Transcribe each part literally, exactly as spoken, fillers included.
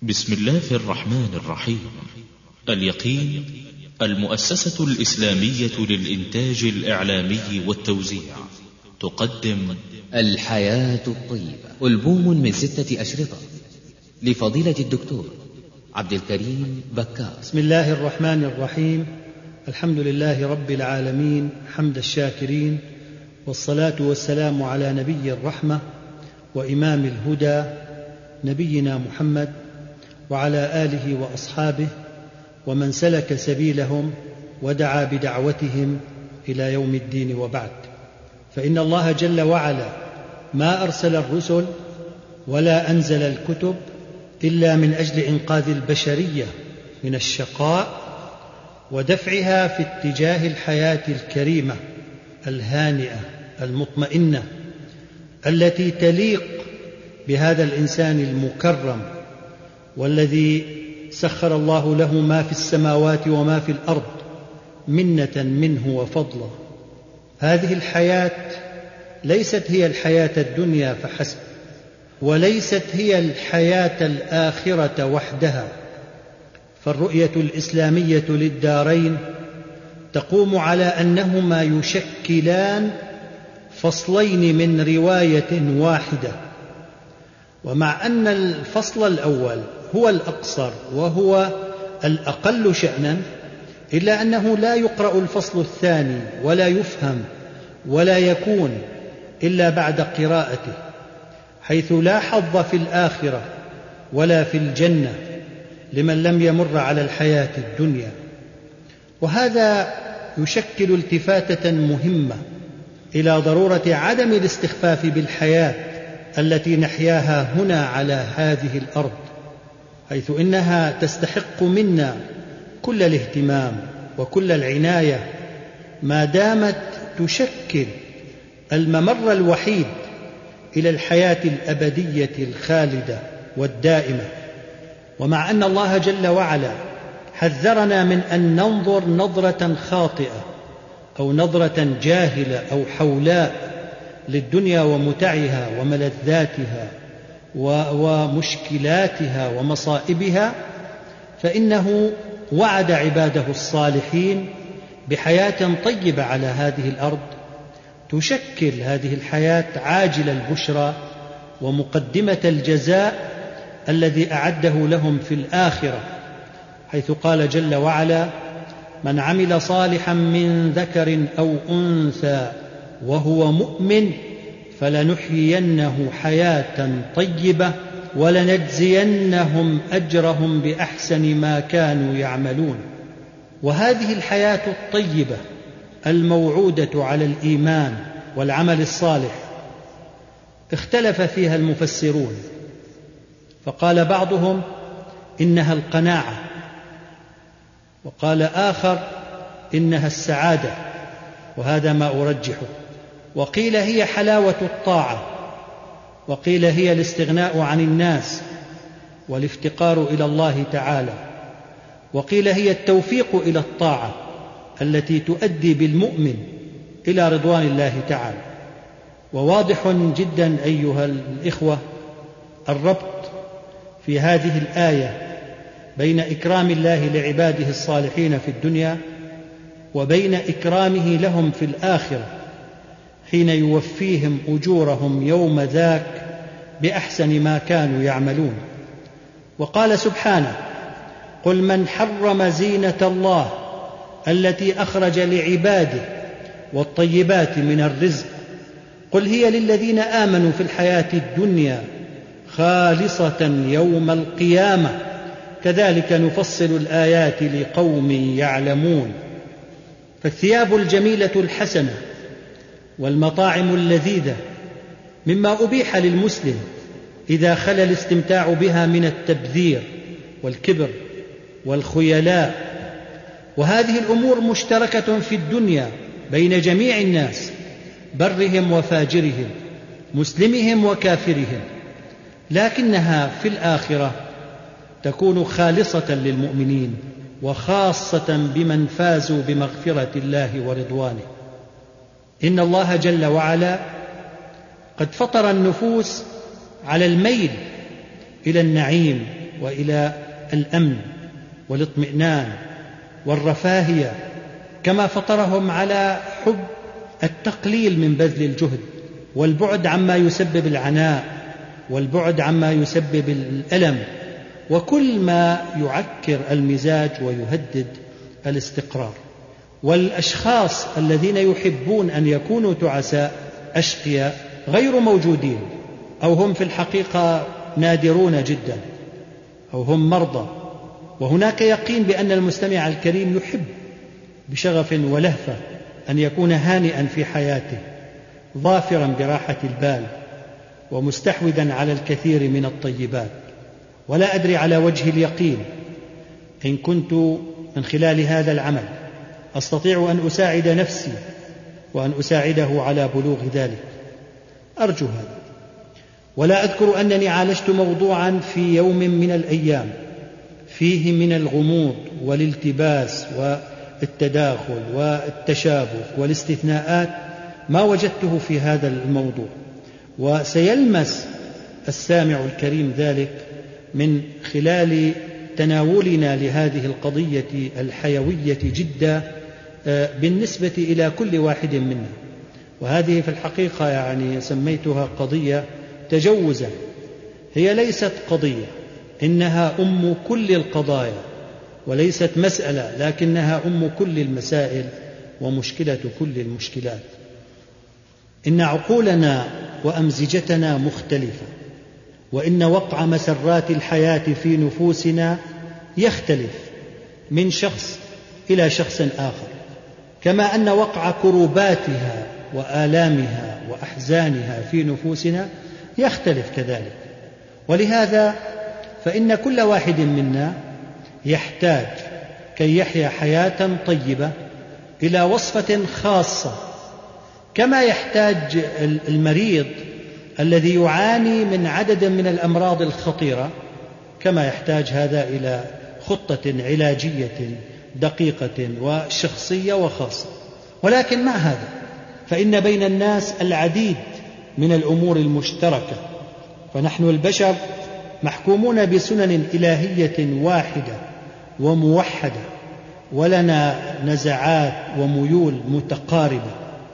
بسم الله الرحمن الرحيم. اليقين المؤسسة الإسلامية للإنتاج الإعلامي والتوزيع تقدم الحياة الطيبة، ألبوم من ستة أشرطة لفضيلة الدكتور عبد الكريم بكار. بسم الله الرحمن الرحيم. الحمد لله رب العالمين حمد الشاكرين، والصلاة والسلام على نبي الرحمة وإمام الهدى نبينا محمد وعلى آله وأصحابه ومن سلك سبيلهم ودعا بدعوتهم إلى يوم الدين، وبعد. فإن الله جل وعلا ما أرسل الرسل ولا أنزل الكتب إلا من أجل إنقاذ البشرية من الشقاء ودفعها في اتجاه الحياة الكريمة الهانئة المطمئنة التي تليق بهذا الإنسان المكرم، والذي سخر الله له ما في السماوات وما في الأرض منة منه وفضلا. هذه الحياة ليست هي الحياة الدنيا فحسب، وليست هي الحياة الآخرة وحدها، فالرؤية الإسلامية للدارين تقوم على أنهما يشكلان فصلين من رواية واحدة. ومع أن الفصل الأول هو الأقصر وهو الأقل شأنا، إلا أنه لا يقرأ الفصل الثاني ولا يفهم ولا يكون إلا بعد قراءته، حيث لا حظ في الآخرة ولا في الجنة لمن لم يمر على الحياة الدنيا. وهذا يشكل التفاتة مهمة إلى ضرورة عدم الاستخفاف بالحياة التي نحياها هنا على هذه الأرض، حيث إنها تستحق منا كل الاهتمام وكل العناية ما دامت تشكل الممر الوحيد إلى الحياة الأبدية الخالدة والدائمة. ومع أن الله جل وعلا حذرنا من أن ننظر نظرة خاطئة أو نظرة جاهلة أو حولاء للدنيا ومتعها وملذاتها ومشكلاتها ومصائبها، فإنه وعد عباده الصالحين بحياة طيبة على هذه الأرض تشكل هذه الحياة عاجل البشرى ومقدمة الجزاء الذي أعده لهم في الآخرة، حيث قال جل وعلا: من عمل صالحا من ذكر أو أنثى وهو مؤمن فلنحيينه حياة طيبة ولنجزينهم أجرهم بأحسن ما كانوا يعملون. وهذه الحياة الطيبة الموعودة على الإيمان والعمل الصالح اختلف فيها المفسرون، فقال بعضهم إنها القناعة، وقال آخر إنها السعادة، وهذا ما أرجحه، وقيل هي حلاوة الطاعة، وقيل هي الاستغناء عن الناس والافتقار إلى الله تعالى، وقيل هي التوفيق إلى الطاعة التي تؤدي بالمؤمن إلى رضوان الله تعالى. وواضح جدا أيها الإخوة الربط في هذه الآية بين إكرام الله لعباده الصالحين في الدنيا وبين إكرامه لهم في الآخرة حين يوفيهم أجورهم يوم ذاك بأحسن ما كانوا يعملون. وقال سبحانه: قل من حرم زينة الله التي أخرج لعباده والطيبات من الرزق قل هي للذين آمنوا في الحياة الدنيا خالصة يوم القيامة كذلك نفصل الآيات لقوم يعلمون. فالثياب الجميلة الحسنة والمطاعم اللذيذة مما أبيح للمسلم إذا خلا الاستمتاع بها من التبذير والكبر والخيلاء، وهذه الأمور مشتركة في الدنيا بين جميع الناس، برهم وفاجرهم، مسلمهم وكافرهم، لكنها في الآخرة تكون خالصة للمؤمنين وخاصة بمن فازوا بمغفرة الله ورضوانه. إن الله جل وعلا قد فطر النفوس على الميل إلى النعيم وإلى الأمن والاطمئنان والرفاهية، كما فطرهم على حب التقليل من بذل الجهد والبعد عما يسبب العناء والبعد عما يسبب الألم وكل ما يعكر المزاج ويهدد الاستقرار. والأشخاص الذين يحبون أن يكونوا تعساء أشقياء غير موجودين، أو هم في الحقيقة نادرون جدا، أو هم مرضى. وهناك يقين بأن المستمع الكريم يحب بشغف ولهفة أن يكون هانئا في حياته، ظافرا براحة البال، ومستحوذا على الكثير من الطيبات. ولا أدري على وجه اليقين إن كنت من خلال هذا العمل أستطيع أن أساعد نفسي وأن أساعده على بلوغ ذلك، أرجو هذا. ولا أذكر أنني عالجت موضوعا في يوم من الأيام فيه من الغموض والالتباس والتداخل والتشابك والاستثناءات ما وجدته في هذا الموضوع، وسيلمس السامع الكريم ذلك من خلال تناولنا لهذه القضية الحيوية جدا بالنسبة إلى كل واحد منا. وهذه في الحقيقة يعني سميتها قضية تجوزا، هي ليست قضية، إنها أم كل القضايا، وليست مسألة لكنها أم كل المسائل ومشكلة كل المشكلات. إن عقولنا وأمزجتنا مختلفة، وإن وقع مسرات الحياة في نفوسنا يختلف من شخص إلى شخص آخر، كما أن وقع كروباتها وآلامها وأحزانها في نفوسنا يختلف كذلك. ولهذا فإن كل واحد منا يحتاج كي يحيا حياة طيبة إلى وصفة خاصة، كما يحتاج المريض الذي يعاني من عدد من الأمراض الخطيرة، كما يحتاج هذا إلى خطة علاجية دقيقة وشخصية وخاصة. ولكن مع هذا فإن بين الناس العديد من الأمور المشتركة، فنحن البشر محكومون بسنن إلهية واحدة وموحدة، ولنا نزعات وميول متقاربة،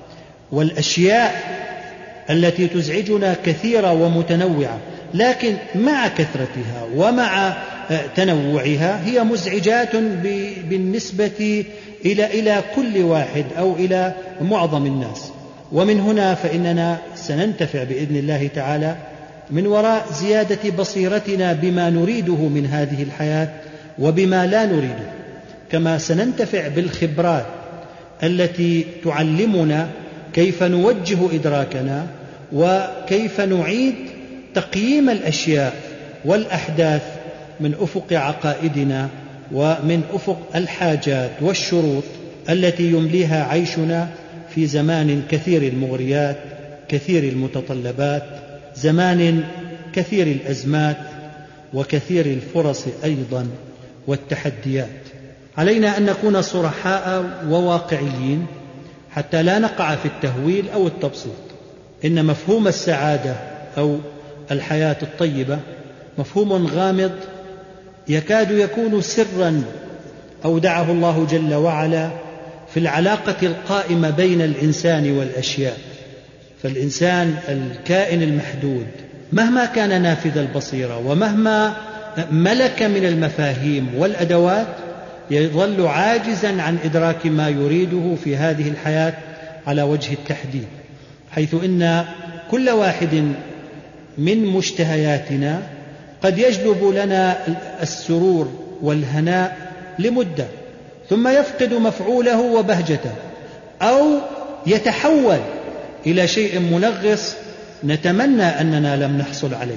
والأشياء التي تزعجنا كثيرة ومتنوعة، لكن مع كثرتها ومع تنوعها هي مزعجات بالنسبة إلى إلى كل واحد أو إلى معظم الناس. ومن هنا فإننا سننتفع بإذن الله تعالى من وراء زيادة بصيرتنا بما نريده من هذه الحياة وبما لا نريده، كما سننتفع بالخبرات التي تعلمنا كيف نوجه إدراكنا وكيف نعيد تقييم الأشياء والأحداث من أفق عقائدنا ومن أفق الحاجات والشروط التي يمليها عيشنا في زمان كثير المغريات، كثير المتطلبات، زمان كثير الأزمات وكثير الفرص أيضا والتحديات. علينا أن نكون صرحاء وواقعيين حتى لا نقع في التهويل أو التبسيط. إن مفهوم السعادة أو الحياة الطيبة مفهوم غامض يكاد يكون سرا أودعه الله جل وعلا في العلاقة القائمة بين الإنسان والأشياء. فالإنسان الكائن المحدود مهما كان نافذ البصيرة ومهما ملك من المفاهيم والأدوات يظل عاجزا عن إدراك ما يريده في هذه الحياة على وجه التحديد، حيث إن كل واحد من مشتهياتنا قد يجلب لنا السرور والهناء لمدة ثم يفقد مفعوله وبهجته، أو يتحول إلى شيء منغص نتمنى أننا لم نحصل عليه.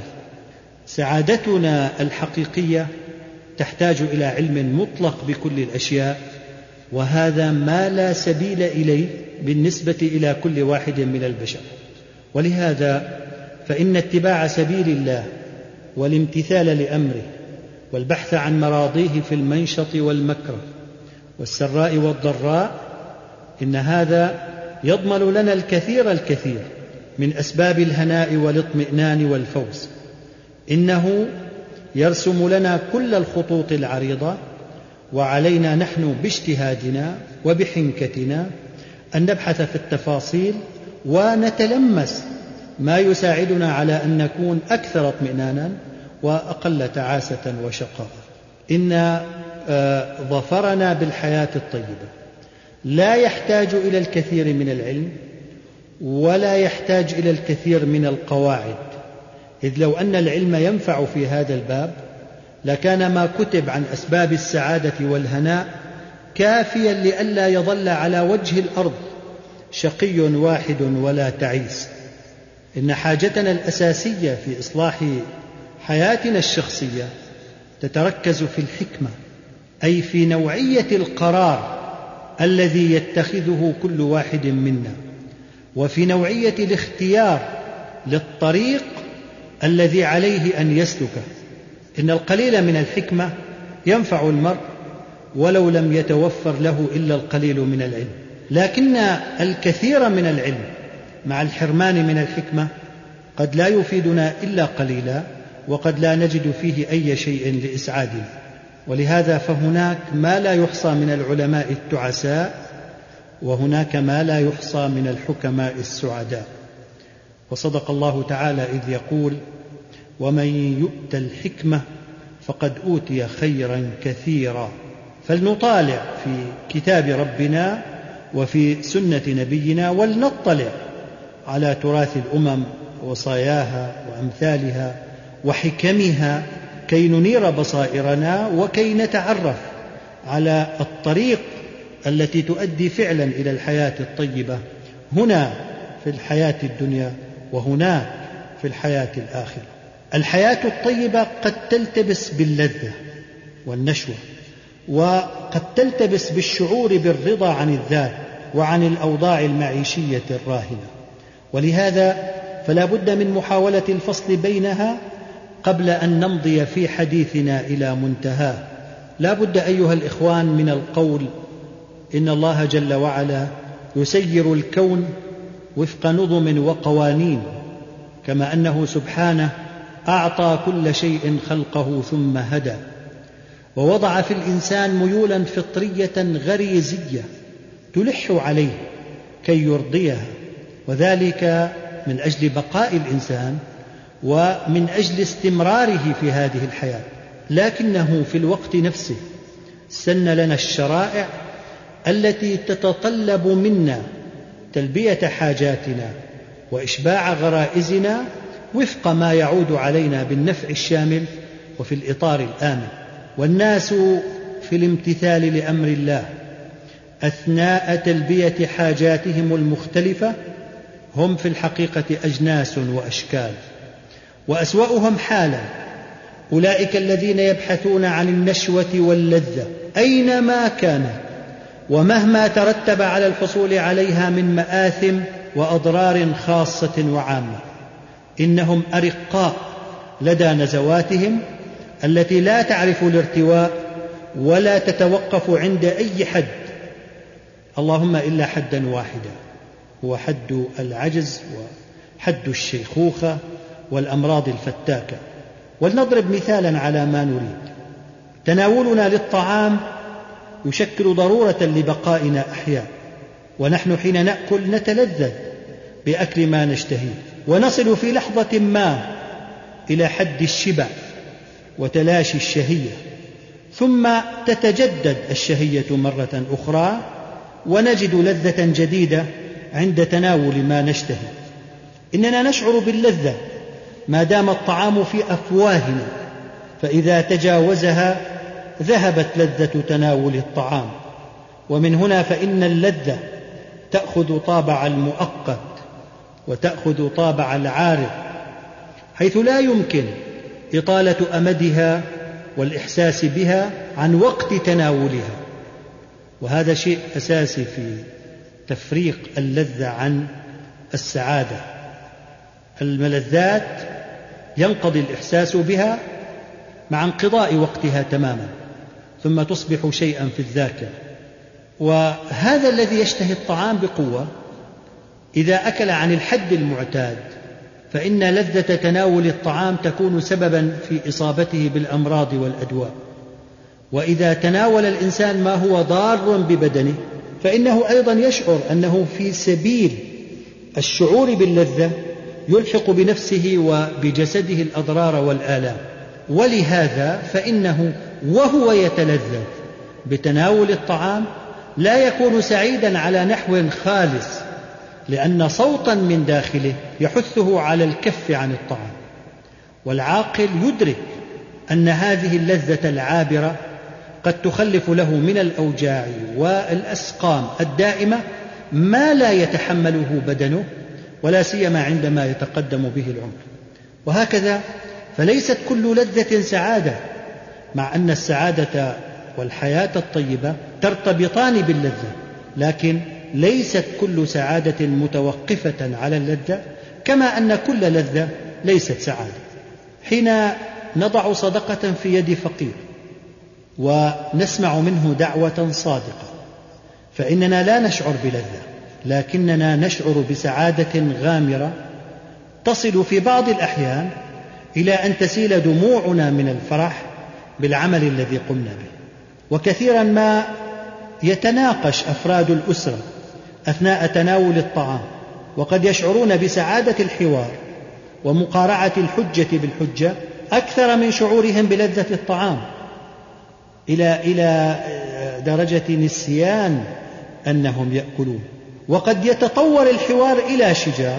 سعادتنا الحقيقية تحتاج إلى علم مطلق بكل الأشياء، وهذا ما لا سبيل إليه بالنسبة إلى كل واحد من البشر. ولهذا فإن اتباع سبيل الله والامتثال لأمره والبحث عن مراضيه في المنشط والمكره والسراء والضراء، إن هذا يضمن لنا الكثير الكثير من أسباب الهناء والاطمئنان والفوز. إنه يرسم لنا كل الخطوط العريضة، وعلينا نحن باجتهادنا وبحنكتنا أن نبحث في التفاصيل ونتلمس ما يساعدنا على أن نكون أكثر اطمئنانا وأقل تعاسة وشقاء. إن ظفرنا بالحياة الطيبة لا يحتاج إلى الكثير من العلم ولا يحتاج إلى الكثير من القواعد، إذ لو أن العلم ينفع في هذا الباب لكان ما كتب عن أسباب السعادة والهناء كافيا لئلا يظل على وجه الأرض شقي واحد ولا تعيس. إن حاجتنا الأساسية في إصلاح حياتنا الشخصية تتركز في الحكمة، أي في نوعية القرار الذي يتخذه كل واحد منا، وفي نوعية الاختيار للطريق الذي عليه أن يسلكه. إن القليل من الحكمة ينفع المرء ولو لم يتوفر له إلا القليل من العلم، لكن الكثير من العلم مع الحرمان من الحكمة قد لا يفيدنا إلا قليلا، وقد لا نجد فيه أي شيء لإسعادنا. ولهذا فهناك ما لا يحصى من العلماء التعساء، وهناك ما لا يحصى من الحكماء السعداء. وصدق الله تعالى إذ يقول: ومن يؤت الحكمة فقد أوتي خيرا كثيرا. فلنطالع في كتاب ربنا وفي سنة نبينا، ولنطلع على تراث الأمم وصاياها وأمثالها وحكمها كي ننير بصائرنا وكي نتعرف على الطريق التي تؤدي فعلا إلى الحياة الطيبة هنا في الحياة الدنيا وهناك في الحياة الآخرة. الحياة الطيبة قد تلتبس باللذة والنشوة، وقد تلتبس بالشعور بالرضا عن الذات وعن الأوضاع المعيشية الراهنة، ولهذا فلا بد من محاولة الفصل بينها قبل أن نمضي في حديثنا إلى منتهاه. لا بد أيها الإخوان من القول إن الله جل وعلا يسير الكون وفق نظم وقوانين، كما أنه سبحانه أعطى كل شيء خلقه ثم هدى، ووضع في الإنسان ميولا فطرية غريزية تلح عليه كي يرضيها، وذلك من أجل بقاء الإنسان ومن أجل استمراره في هذه الحياة. لكنه في الوقت نفسه سن لنا الشرائع التي تتطلب منا تلبية حاجاتنا وإشباع غرائزنا وفق ما يعود علينا بالنفع الشامل وفي الإطار الآمن. والناس في الامتثال لأمر الله أثناء تلبية حاجاتهم المختلفة هم في الحقيقة أجناس وأشكال، وأسوأهم حالا أولئك الذين يبحثون عن النشوة واللذة أينما كانت ومهما ترتب على الحصول عليها من مآثم وأضرار خاصة وعامة. إنهم أرقاء لدى نزواتهم التي لا تعرف الارتواء ولا تتوقف عند أي حد، اللهم إلا حدا واحدا، هو حد العجز وحد الشيخوخة والأمراض الفتاكة. ولنضرب مثالا على ما نريد. تناولنا للطعام يشكل ضرورة لبقائنا أحياء، ونحن حين نأكل نتلذذ بأكل ما نشتهيه، ونصل في لحظة ما إلى حد الشبع وتلاشي الشهية، ثم تتجدد الشهية مرة أخرى ونجد لذة جديدة عند تناول ما نشتهي. إننا نشعر باللذة ما دام الطعام في أفواهنا، فإذا تجاوزها ذهبت لذة تناول الطعام. ومن هنا فإن اللذة تأخذ طابع المؤقت وتأخذ طابع العارض، حيث لا يمكن إطالة أمدها والإحساس بها عن وقت تناولها. وهذا شيء أساسي في تفريق اللذة عن السعادة. الملذات ينقضي الإحساس بها مع انقضاء وقتها تماما، ثم تصبح شيئا في الذاكرة. وهذا الذي يشتهي الطعام بقوة إذا أكل عن الحد المعتاد فإن لذة تناول الطعام تكون سببا في إصابته بالأمراض والأدواء. وإذا تناول الإنسان ما هو ضار ببدنه فإنه أيضا يشعر أنه في سبيل الشعور باللذة يلحق بنفسه وبجسده الأضرار والآلام. ولهذا فإنه وهو يتلذذ بتناول الطعام لا يكون سعيدا على نحو خالص، لأن صوتا من داخله يحثه على الكف عن الطعام. والعاقل يدرك أن هذه اللذة العابرة قد تخلف له من الأوجاع والأسقام الدائمة ما لا يتحمله بدنه، ولا سيما عندما يتقدم به العمر. وهكذا فليست كل لذة سعادة، مع أن السعادة والحياة الطيبة ترتبطان باللذة، لكن ليست كل سعادة متوقفة على اللذة، كما أن كل لذة ليست سعادة. حين نضع صدقة في يد فقير ونسمع منه دعوة صادقة فإننا لا نشعر بلذة، لكننا نشعر بسعادة غامرة تصل في بعض الأحيان إلى أن تسيل دموعنا من الفرح بالعمل الذي قمنا به. وكثيرا ما يتناقش أفراد الأسرة أثناء تناول الطعام، وقد يشعرون بسعادة الحوار ومقارعة الحجة بالحجة أكثر من شعورهم بلذة الطعام، إلى إلى درجة نسيان أنهم يأكلون. وقد يتطور الحوار إلى شجار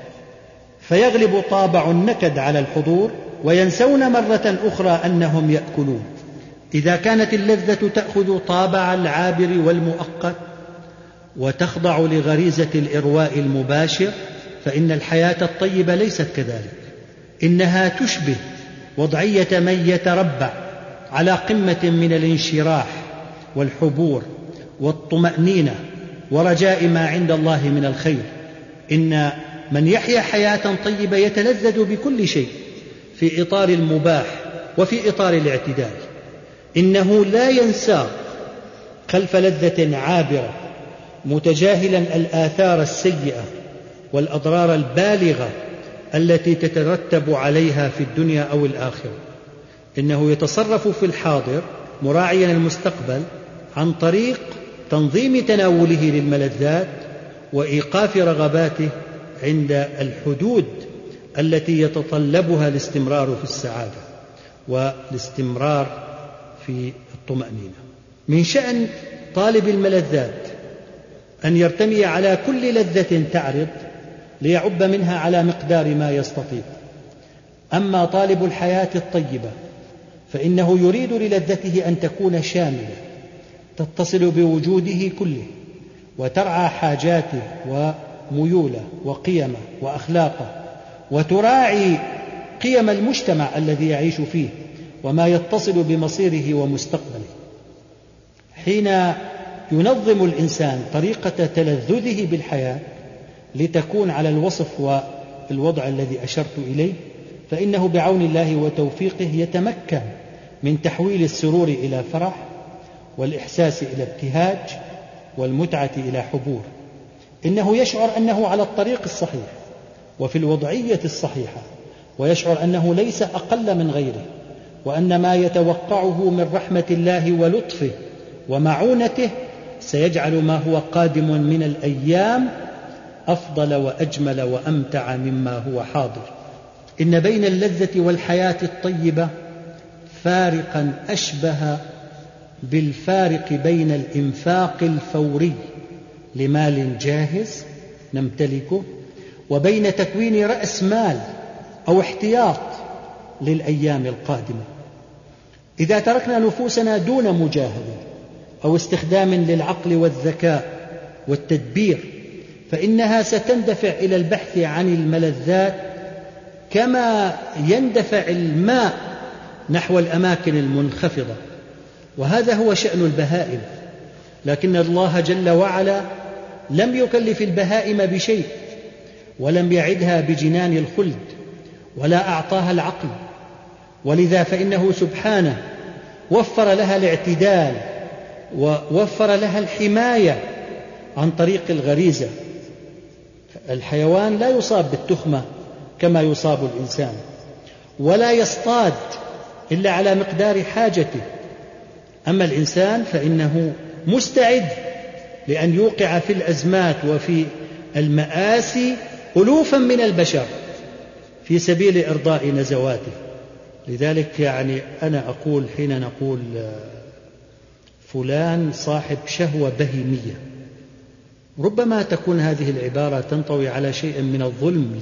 فيغلب طابع النكد على الحضور، وينسون مرة أخرى أنهم يأكلون. إذا كانت اللذة تأخذ طابع العابر والمؤقت وتخضع لغريزة الإرواء المباشر، فإن الحياة الطيبة ليست كذلك، إنها تشبه وضعية من يتربع على قمة من الانشراح والحبور والطمأنينة ورجاء ما عند الله من الخير. إن من يحيا حياة طيبة يتلذذ بكل شيء في إطار المباح وفي إطار الاعتدال، إنه لا ينساق خلف لذة عابرة متجاهلا الآثار السيئة والأضرار البالغة التي تترتب عليها في الدنيا أو الآخرة. إنه يتصرف في الحاضر مراعيا المستقبل عن طريق تنظيم تناوله للملذات وإيقاف رغباته عند الحدود التي يتطلبها الاستمرار في السعادة والاستمرار في الطمأنينة. من شأن طالب الملذات أن يرتمي على كل لذة تعرض ليعب منها على مقدار ما يستطيع. أما طالب الحياة الطيبة فإنه يريد للذته أن تكون شاملة تتصل بوجوده كله وترعى حاجاته وميوله وقيمه وأخلاقه، وتراعي قيم المجتمع الذي يعيش فيه وما يتصل بمصيره ومستقبله. حين ينظم الإنسان طريقة تلذذه بالحياة لتكون على الوصف والوضع الذي أشرت إليه، فإنه بعون الله وتوفيقه يتمكن من تحويل السرور إلى فرح، والإحساس إلى ابتهاج، والمتعة إلى حبور. إنه يشعر أنه على الطريق الصحيح وفي الوضعية الصحيحة، ويشعر أنه ليس أقل من غيره، وأن ما يتوقعه من رحمة الله ولطفه ومعونته سيجعل ما هو قادم من الأيام أفضل وأجمل وأمتع مما هو حاضر. إن بين اللذة والحياة الطيبة فارقا أشبه بالفارق بين الإنفاق الفوري لمال جاهز نمتلكه وبين تكوين رأس مال أو احتياط للأيام القادمة. إذا تركنا نفوسنا دون مجاهدة أو استخدام للعقل والذكاء والتدبير فإنها ستندفع إلى البحث عن الملذات كما يندفع الماء نحو الأماكن المنخفضة. وهذا هو شأن البهائم، لكن الله جل وعلا لم يكلف البهائم بشيء، ولم يعدها بجنان الخلد، ولا أعطاها العقل، ولذا فإنه سبحانه وفر لها الاعتدال ووفر لها الحماية عن طريق الغريزة. الحيوان لا يصاب بالتخمة كما يصاب الإنسان، ولا يصطاد إلا على مقدار حاجته. أما الإنسان فإنه مستعد لأن يوقع في الأزمات وفي المآسي ألوفا من البشر في سبيل إرضاء نزواته. لذلك يعني أنا أقول حين نقول فلان صاحب شهوة بهيمية، ربما تكون هذه العبارة تنطوي على شيء من الظلم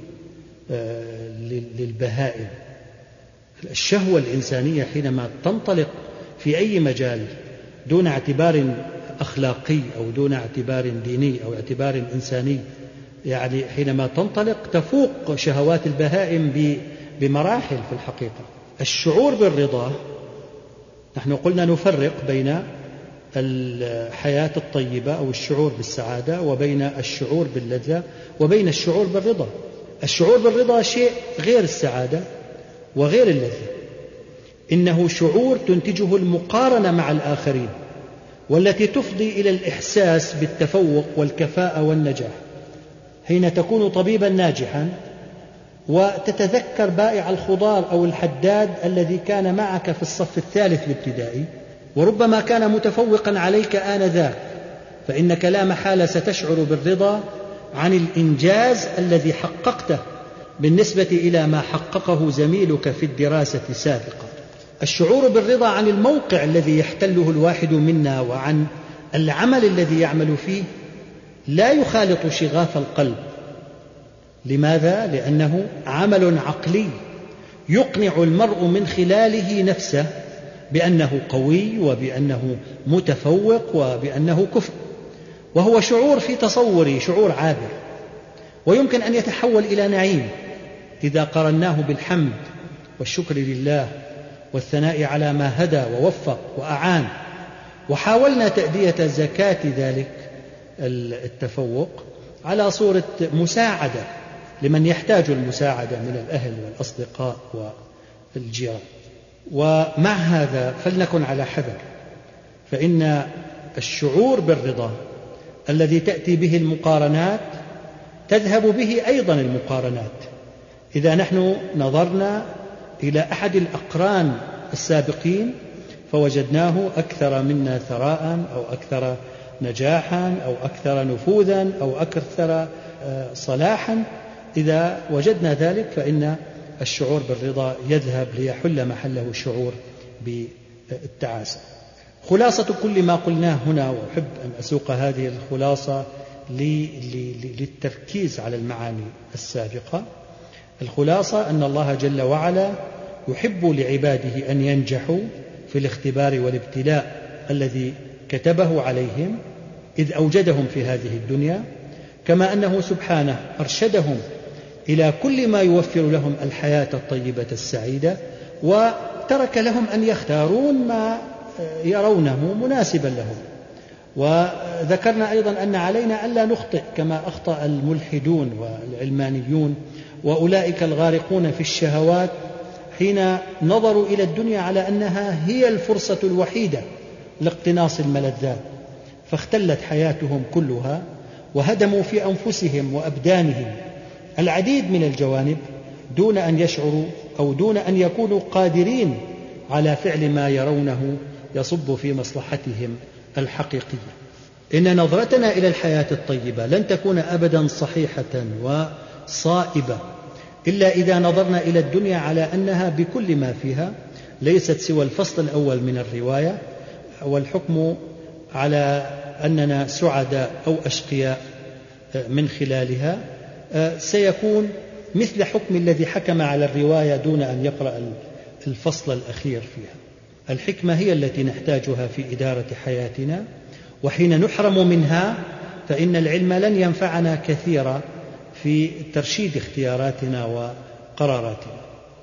للبهائم. الشهوة الإنسانية حينما تنطلق في أي مجال دون اعتبار أخلاقي أو دون اعتبار ديني أو اعتبار إنساني، يعني حينما تنطلق تفوق شهوات البهائم بمراحل في الحقيقة. الشعور بالرضا، نحن قلنا نفرق بين الحياة الطيبة أو الشعور بالسعادة وبين الشعور باللذة وبين الشعور بالرضا. الشعور بالرضا شيء غير السعادة وغير اللذة، إنه شعور تنتجه المقارنة مع الآخرين والتي تفضي إلى الإحساس بالتفوق والكفاءة والنجاح. حين تكون طبيبا ناجحا وتتذكر بائع الخضار أو الحداد الذي كان معك في الصف الثالث الابتدائي وربما كان متفوقا عليك آنذاك، فإنك لا محالة ستشعر بالرضا عن الإنجاز الذي حققته بالنسبة إلى ما حققه زميلك في الدراسة سابقا. الشعور بالرضا عن الموقع الذي يحتله الواحد منا وعن العمل الذي يعمل فيه لا يخالط شغاف القلب. لماذا؟ لأنه عمل عقلي يقنع المرء من خلاله نفسه بأنه قوي وبأنه متفوق وبأنه كفء، وهو شعور في تصوري شعور عابر، ويمكن أن يتحول إلى نعيم إذا قرناه بالحمد والشكر لله والثناء على ما هدى ووفق وأعان، وحاولنا تأدية زكاة ذلك التفوق على صورة مساعدة لمن يحتاج المساعدة من الأهل والأصدقاء والجيران. ومع هذا فلنكن على حذر، فإن الشعور بالرضا الذي تأتي به المقارنات تذهب به أيضا المقارنات. إذا نحن نظرنا إلى أحد الأقران السابقين فوجدناه أكثر منا ثراء أو أكثر نجاحا أو أكثر نفوذا أو أكثر صلاحا، إذا وجدنا ذلك فإن الشعور بالرضا يذهب ليحل محله الشعور بالتعاسة. خلاصة كل ما قلناه هنا، وأحب أن أسوق هذه الخلاصة للتركيز على المعاني السابقة، الخلاصة أن الله جل وعلا يحب لعباده أن ينجحوا في الاختبار والابتلاء الذي كتبه عليهم إذ أوجدهم في هذه الدنيا، كما أنه سبحانه أرشدهم إلى كل ما يوفر لهم الحياة الطيبة السعيدة، وترك لهم أن يختارون ما يرونه مناسبا لهم. وذكرنا أيضا أن علينا ألا نخطئ كما أخطأ الملحدون والعلمانيون وأولئك الغارقون في الشهوات حين نظروا إلى الدنيا على أنها هي الفرصة الوحيدة لاقتناص الملذات، فاختلت حياتهم كلها وهدموا في أنفسهم وأبدانهم العديد من الجوانب دون أن يشعروا أو دون أن يكونوا قادرين على فعل ما يرونه يصب في مصلحتهم الحقيقية. إن نظرتنا إلى الحياة الطيبة لن تكون أبدا صحيحة وصائبة إلا إذا نظرنا إلى الدنيا على أنها بكل ما فيها ليست سوى الفصل الأول من الرواية، والحكم على أننا سعداء أو أشقياء من خلالها سيكون مثل حكم الذي حكم على الرواية دون أن يقرأ الفصل الأخير فيها. الحكمة هي التي نحتاجها في إدارة حياتنا، وحين نحرم منها فإن العلم لن ينفعنا كثيرا في ترشيد اختياراتنا وقراراتنا.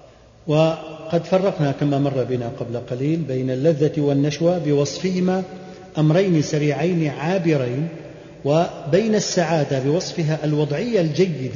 وقد فرقنا كما مر بنا قبل قليل بين اللذة والنشوة بوصفهما أمرين سريعين عابرين، وبين السعادة بوصفها الوضعية الجيدة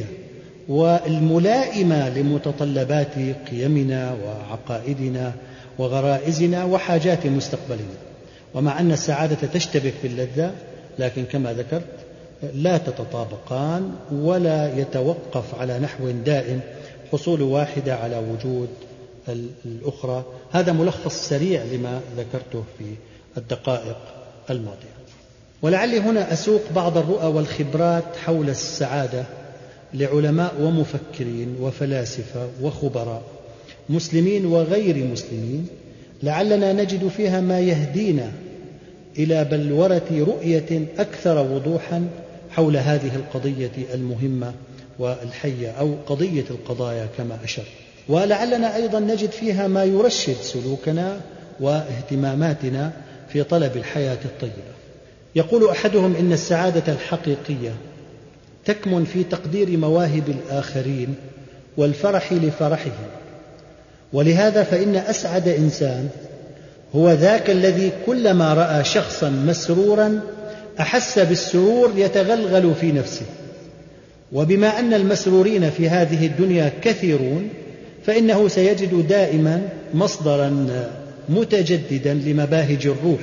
والملائمة لمتطلبات قيمنا وعقائدنا وغرائزنا وحاجات مستقبلنا. ومع أن السعادة تشتبك باللذة، لكن كما ذكرت لا تتطابقان ولا يتوقف على نحو دائم حصول واحدة على وجود الأخرى. هذا ملخص سريع لما ذكرته في الدقائق الماضية. ولعلي هنا أسوق بعض الرؤى والخبرات حول السعادة لعلماء ومفكرين وفلاسفة وخبراء مسلمين وغير مسلمين، لعلنا نجد فيها ما يهدينا إلى بلورة رؤية أكثر وضوحا حول هذه القضية المهمة والحية، أو قضية القضايا كما أشرت. ولعلنا أيضا نجد فيها ما يرشد سلوكنا واهتماماتنا في طلب الحياة الطيبة. يقول أحدهم إن السعادة الحقيقية تكمن في تقدير مواهب الآخرين والفرح لفرحهم، ولهذا فإن أسعد إنسان هو ذاك الذي كلما رأى شخصا مسرورا أحس بالسرور يتغلغل في نفسه. وبما أن المسرورين في هذه الدنيا كثيرون، فإنه سيجد دائما مصدرا متجددا لمباهج الروح.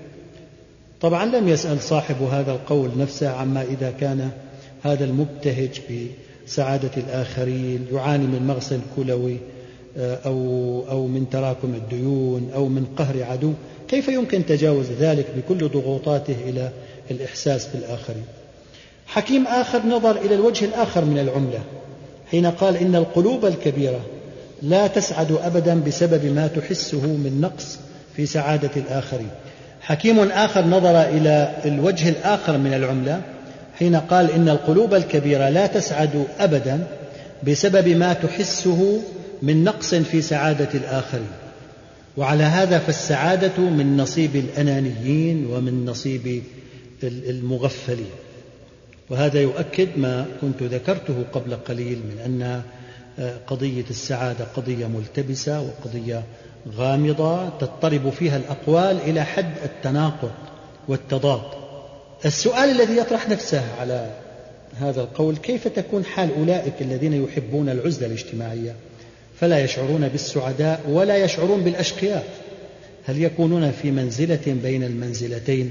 طبعا لم يسأل صاحب هذا القول نفسه عما إذا كان هذا المبتهج بسعادة الآخرين يعاني من مغص كلوي أو, أو من تراكم الديون أو من قهر عدو، كيف يمكن تجاوز ذلك بكل ضغوطاته إلى الإحساس بالآخرين؟ حكيم آخر نظر إلى الوجه الآخر من العملة حين قال إن القلوب الكبيرة لا تسعد أبدا بسبب ما تحسه من نقص في سعادة الآخرين. حكيم آخر نظر إلى الوجه الآخر من العملة حين قال إن القلوب الكبيرة لا تسعد أبدا بسبب ما تحسه من نقص في سعادة الآخرين. وعلى هذا فالسعادة من نصيب الأنانيين ومن نصيب المغفلين. وهذا يؤكد ما كنت ذكرته قبل قليل من أن قضية السعادة قضية ملتبسة وقضية غامضة تضطرب فيها الأقوال إلى حد التناقض والتضاد. السؤال الذي يطرح نفسه على هذا القول: كيف تكون حال أولئك الذين يحبون العزلة الاجتماعية فلا يشعرون بالسعداء ولا يشعرون بالأشقياء؟ هل يكونون في منزلة بين المنزلتين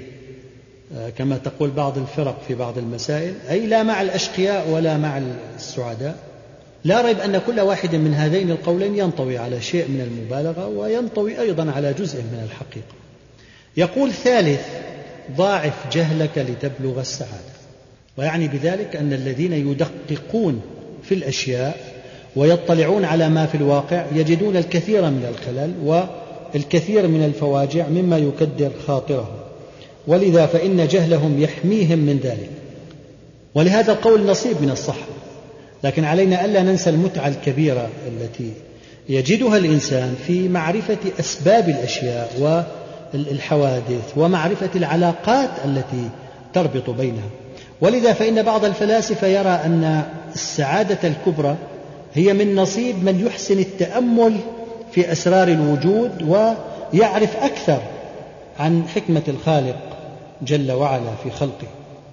كما تقول بعض الفرق في بعض المسائل، أي لا مع الأشقياء ولا مع السعداء؟ لا ريب أن كل واحد من هذين القولين ينطوي على شيء من المبالغة وينطوي أيضا على جزء من الحقيقة. يقول ثالث: ضاعف جهلك لتبلغ السعادة. ويعني بذلك أن الذين يدققون في الأشياء ويطلعون على ما في الواقع يجدون الكثير من الخلل والكثير من الفواجع مما يكدر خاطرهم، ولذا فإن جهلهم يحميهم من ذلك. ولهذا القول نصيب من الصحة، لكن علينا ألا ننسى المتعة الكبيرة التي يجدها الإنسان في معرفة أسباب الأشياء والحوادث ومعرفة العلاقات التي تربط بينها. ولذا فإن بعض الفلاسفة يرى أن السعادة الكبرى هي من نصيب من يحسن التأمل في أسرار الوجود ويعرف أكثر عن حكمة الخالق جل وعلا في خلقه.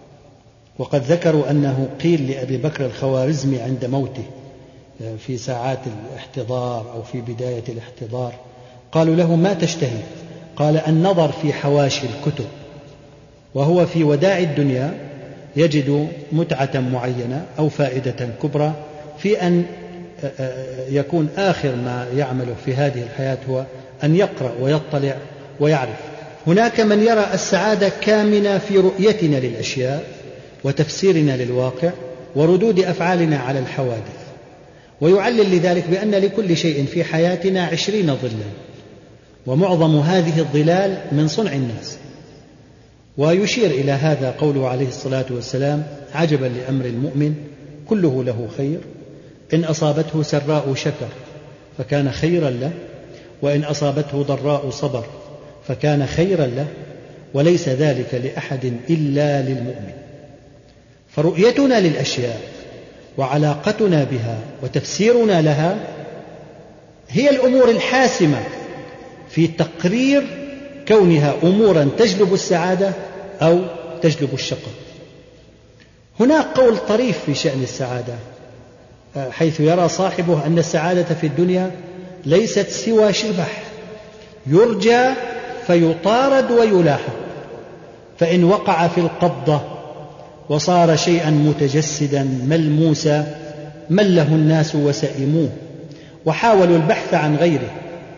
وقد ذكروا أنه قيل لأبي بكر الخوارزمي عند موته في ساعات الاحتضار أو في بداية الاحتضار، قالوا له: ما تشتهي؟ قال: النظر في حواشي الكتب. وهو في وداع الدنيا يجد متعة معينة أو فائدة كبرى في أن يكون آخر ما يعمله في هذه الحياة هو أن يقرأ ويطلع ويعرف. هناك من يرى السعادة كامنة في رؤيتنا للأشياء وتفسيرنا للواقع وردود أفعالنا على الحوادث، ويعلل لذلك بأن لكل شيء في حياتنا عشرين ظلا، ومعظم هذه الظلال من صنع الناس. ويشير إلى هذا قوله عليه الصلاة والسلام: عجبا لأمر المؤمن كله له خير، إن أصابته سراء شكر فكان خيرا له، وإن أصابته ضراء صبر فكان خيرا له، وليس ذلك لأحد إلا للمؤمن. فرؤيتنا للأشياء وعلاقتنا بها وتفسيرنا لها هي الأمور الحاسمة في تقرير كونها أمورا تجلب السعادة أو تجلب الشقاء. هناك قول طريف في شأن السعادة، حيث يرى صاحبه أن السعادة في الدنيا ليست سوى شبح يرجى فيطارد ويلاحق، فإن وقع في القبضة وصار شيئا متجسدا ملموسا مله الناس وسئموه وحاولوا البحث عن غيره.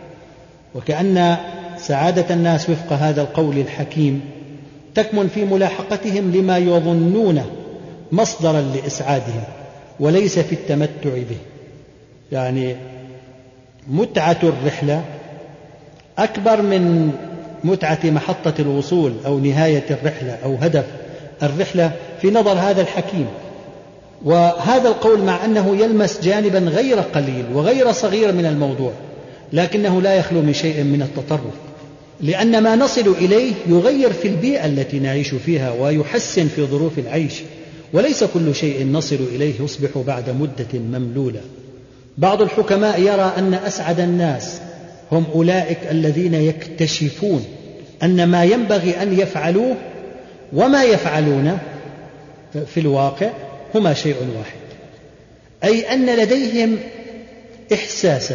وكأن سعادة الناس وفق هذا القول الحكيم تكمن في ملاحقتهم لما يظنونه مصدرا لإسعادهم وليس في التمتع به. يعني متعة الرحلة أكبر من متعة محطة الوصول أو نهاية الرحلة أو هدف الرحلة في نظر هذا الحكيم. وهذا القول مع أنه يلمس جانبا غير قليل وغير صغير من الموضوع، لكنه لا يخلو من شيء من التطرف، لأن ما نصل إليه يغير في البيئة التي نعيش فيها ويحسن في ظروف العيش، وليس كل شيء نصل إليه يصبح بعد مدة مملولة. بعض الحكماء يرى أن أسعد الناس هم أولئك الذين يكتشفون أن ما ينبغي أن يفعلوه وما يفعلونه في الواقع هما شيء واحد، أي أن لديهم إحساسا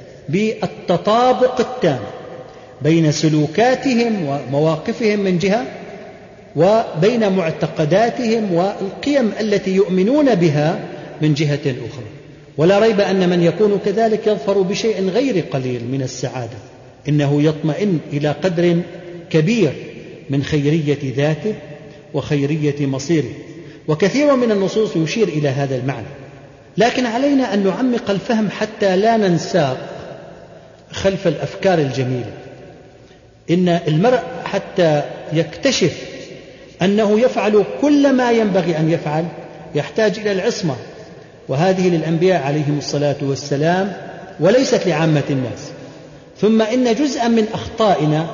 بالتطابق التام بين سلوكاتهم ومواقفهم من جهة، وبين معتقداتهم والقيم التي يؤمنون بها من جهة أخرى. ولا ريب أن من يكون كذلك يظفر بشيء غير قليل من السعادة، إنه يطمئن إلى قدر كبير من خيرية ذاته وخيرية مصيره، وكثير من النصوص يشير إلى هذا المعنى. لكن علينا أن نعمق الفهم حتى لا ننساق خلف الأفكار الجميلة. إن المرء حتى يكتشف أنه يفعل كل ما ينبغي أن يفعل يحتاج إلى العصمة، وهذه للأنبياء عليهم الصلاة والسلام وليست لعامة الناس. ثم إن جزءا من أخطائنا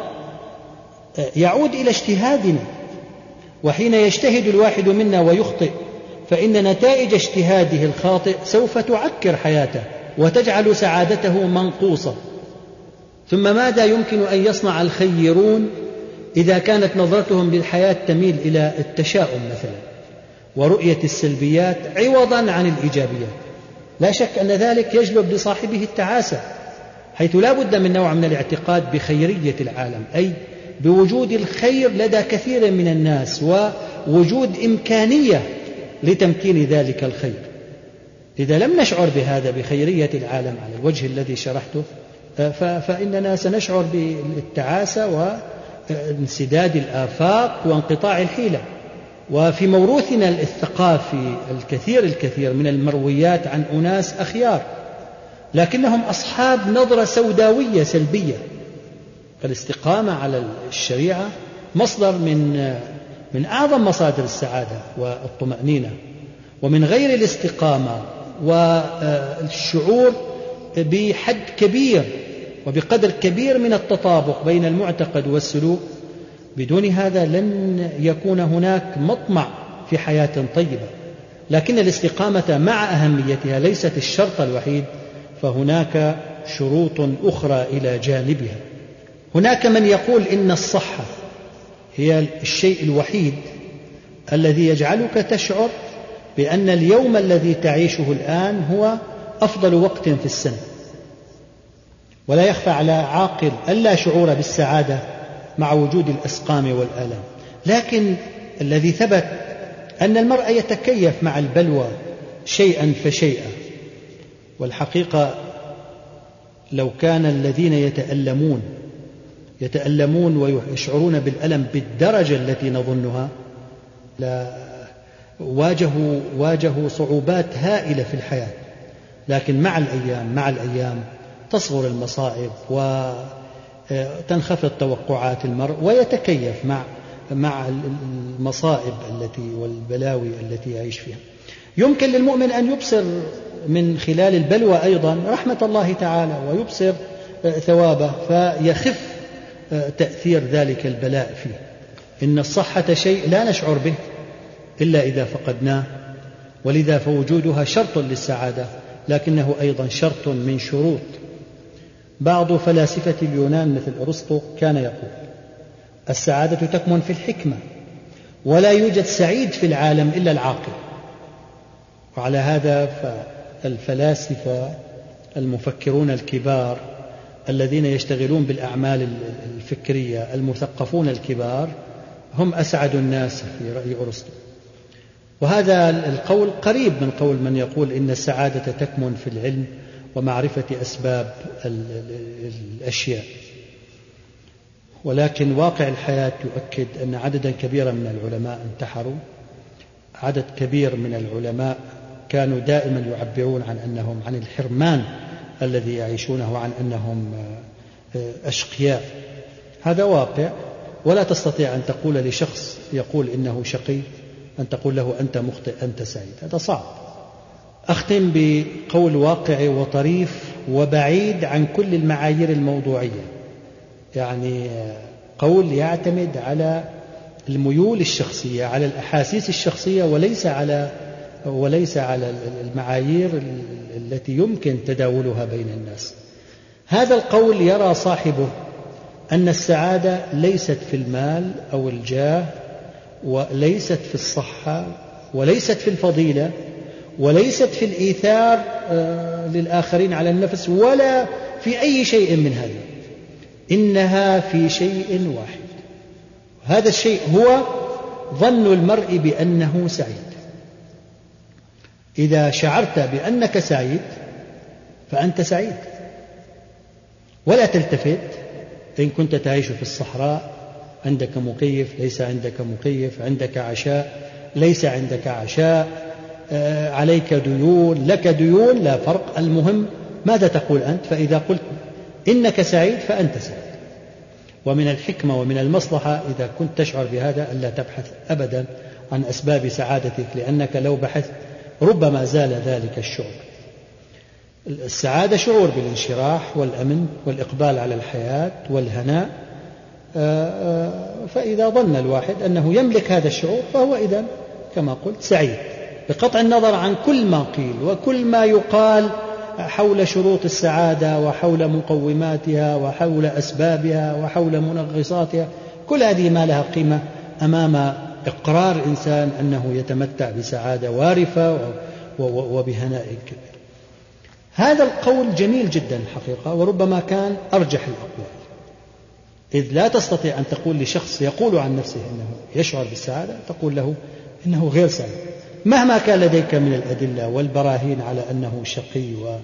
يعود إلى اجتهادنا، وحين يجتهد الواحد منا ويخطئ فإن نتائج اجتهاده الخاطئ سوف تعكر حياته وتجعل سعادته منقوصة. ثم ماذا يمكن أن يصنع الخيرون إذا كانت نظرتهم للحياة تميل إلى التشاؤم مثلا ورؤية السلبيات عوضا عن الإيجابيات؟ لا شك أن ذلك يجلب لصاحبه التعاسة، حيث لا بد من نوع من الاعتقاد بخيرية العالم، أي بوجود الخير لدى كثير من الناس ووجود إمكانية لتمكين ذلك الخير. إذا لم نشعر بهذا بخيرية العالم على الوجه الذي شرحته فإننا سنشعر بالتعاسة وانسداد الآفاق وانقطاع الحيلة. وفي موروثنا الثقافي الكثير الكثير من المرويات عن أناس أخيار لكنهم أصحاب نظرة سوداوية سلبية. فالاستقامة على الشريعة مصدر من من أعظم مصادر السعادة والطمأنينة، ومن غير الاستقامة والشعور بحد كبير وبقدر كبير من التطابق بين المعتقد والسلوك، بدون هذا لن يكون هناك مطمع في حياة طيبة. لكن الاستقامة مع أهميتها ليست الشرط الوحيد، فهناك شروط أخرى إلى جانبها. هناك من يقول إن الصحة هي الشيء الوحيد الذي يجعلك تشعر بأن اليوم الذي تعيشه الآن هو أفضل وقت في السنة. ولا يخفى على عاقل ألا شعور بالسعادة مع وجود الأسقام والآلام، لكن الذي ثبت أن المرء يتكيف مع البلوى شيئا فشيئا. والحقيقة لو كان الذين يتألمون يتألمون ويشعرون بالألم بالدرجة التي نظنها لا واجهوا واجهوا صعوبات هائلة في الحياة، لكن مع الأيام مع الأيام تصغر المصائب وتنخفض توقعات المرء ويتكيف مع مع المصائب التي والبلاوي التي يعيش فيها. يمكن للمؤمن أن يبصر من خلال البلوى أيضا رحمة الله تعالى ويبصر ثوابه فيخف تأثير ذلك البلاء فيه. إن الصحة شيء لا نشعر به إلا إذا فقدناه، ولذا فوجودها شرط للسعادة، لكنه أيضا شرط من شروط. بعض فلاسفة اليونان مثل أرسطو كان يقول: السعادة تكمن في الحكمة، ولا يوجد سعيد في العالم إلا العاقل. وعلى هذا فالفلاسفة المفكرون الكبار الذين يشتغلون بالأعمال الفكرية المثقفون الكبار هم أسعد الناس في رأي أرسطو. وهذا القول قريب من قول من يقول إن السعادة تكمن في العلم ومعرفة أسباب الأشياء. ولكن واقع الحياة يؤكد أن عددا كبيرا من العلماء انتحروا. عدد كبير من العلماء كانوا دائما يعبرون عن أنهم عن الحرمان الذي يعيشونه وعن أنهم أشقياء. هذا واقع، ولا تستطيع أن تقول لشخص يقول إنه شقي أن تقول له أنت مخطئ أنت سعيد، هذا صعب. أختم بقول واقعي وطريف وبعيد عن كل المعايير الموضوعية، يعني قول يعتمد على الميول الشخصية، على الأحاسيس الشخصية، وليس على وليس على المعايير التي يمكن تداولها بين الناس. هذا القول يرى صاحبه أن السعادة ليست في المال أو الجاه، وليست في الصحة، وليست في الفضيلة، وليست في الإيثار للآخرين على النفس، ولا في أي شيء من هذا، إنها في شيء واحد. هذا الشيء هو ظن المرء بأنه سعيد. إذا شعرت بأنك سعيد فأنت سعيد، ولا تلتفت إن كنت تعيش في الصحراء، عندك مكيف ليس عندك مكيف، عندك عشاء ليس عندك عشاء، عليك ديون لك ديون، لا فرق. المهم ماذا تقول أنت؟ فإذا قلت إنك سعيد فأنت سعيد. ومن الحكمة ومن المصلحة إذا كنت تشعر بهذا ألا تبحث أبدا عن أسباب سعادتك، لأنك لو بحثت ربما زال ذلك الشعور. السعادة شعور بالانشراح والأمن والإقبال على الحياة والهناء، فإذا ظن الواحد أنه يملك هذا الشعور فهو إذن كما قلت سعيد، بقطع النظر عن كل ما قيل وكل ما يقال حول شروط السعادة وحول مقوماتها وحول أسبابها وحول منغصاتها. كل هذه ما لها قيمة أمام إقرار إنسان أنه يتمتع بسعادة وارفة وبهناء كبير. هذا القول جميل جدا حقيقة، وربما كان أرجح الأقوال، إذ لا تستطيع أن تقول لشخص يقول عن نفسه أنه يشعر بالسعادة تقول له إنه غير سعيد مهما كان لديك من الأدلة والبراهين على أنه شقي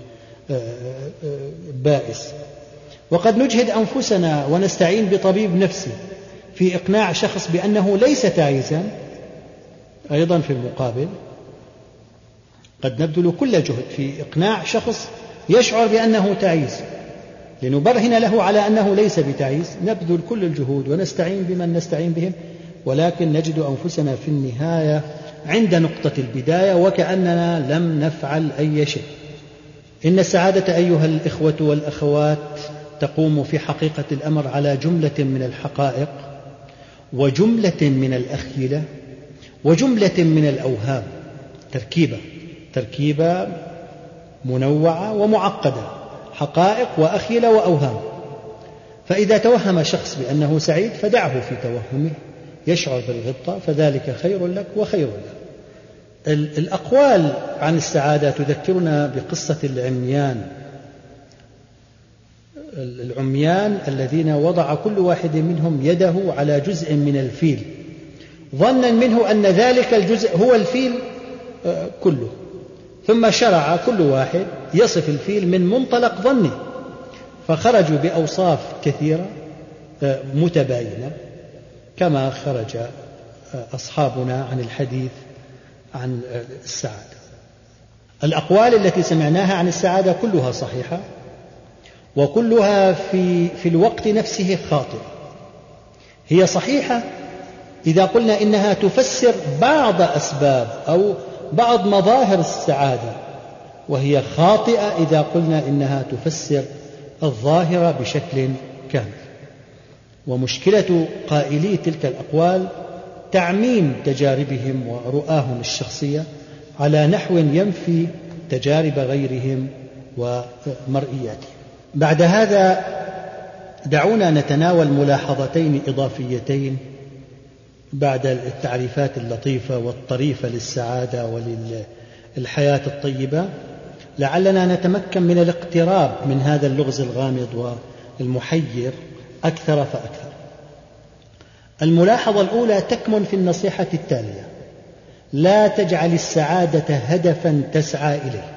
وبائس. وقد نجهد أنفسنا ونستعين بطبيب نفسي في إقناع شخص بأنه ليس تعيسا، أيضا في المقابل قد نبذل كل جهد في إقناع شخص يشعر بأنه تعيس لنبرهن له على أنه ليس بتعيس، نبذل كل الجهود ونستعين بمن نستعين بهم، ولكن نجد أنفسنا في النهاية عند نقطة البداية وكأننا لم نفعل أي شيء. إن السعادة أيها الإخوة والأخوات تقوم في حقيقة الأمر على جملة من الحقائق وجملة من الأخيلة وجملة من الأوهام، تركيبة تركيبة منوعة ومعقدة، حقائق وأخيلة وأوهام. فإذا توهم شخص بأنه سعيد فدعه في توهمه، يشعر بالغبطة فذلك خير لك وخير له. الأقوال عن السعادة تذكرنا بقصة العميان العميان الذين وضع كل واحد منهم يده على جزء من الفيل ظنا منه أن ذلك الجزء هو الفيل كله، ثم شرع كل واحد يصف الفيل من منطلق ظنه، فخرجوا بأوصاف كثيرة متباينة كما خرج أصحابنا عن الحديث عن السعادة. الأقوال التي سمعناها عن السعادة كلها صحيحة وكلها في, في الوقت نفسه خاطئة. هي صحيحة إذا قلنا إنها تفسر بعض أسباب أو بعض مظاهر السعادة، وهي خاطئة إذا قلنا إنها تفسر الظاهرة بشكل كامل. ومشكلة قائلي تلك الأقوال تعميم تجاربهم ورؤاهم الشخصية على نحو ينفي تجارب غيرهم ومرئياتهم. بعد هذا دعونا نتناول ملاحظتين إضافيتين بعد التعريفات اللطيفة والطريفة للسعادة وللحياة الطيبة، لعلنا نتمكن من الاقتراب من هذا اللغز الغامض والمحير أكثر فأكثر. الملاحظة الأولى تكمن في النصيحة التالية: لا تجعل السعادة هدفا تسعى إليه.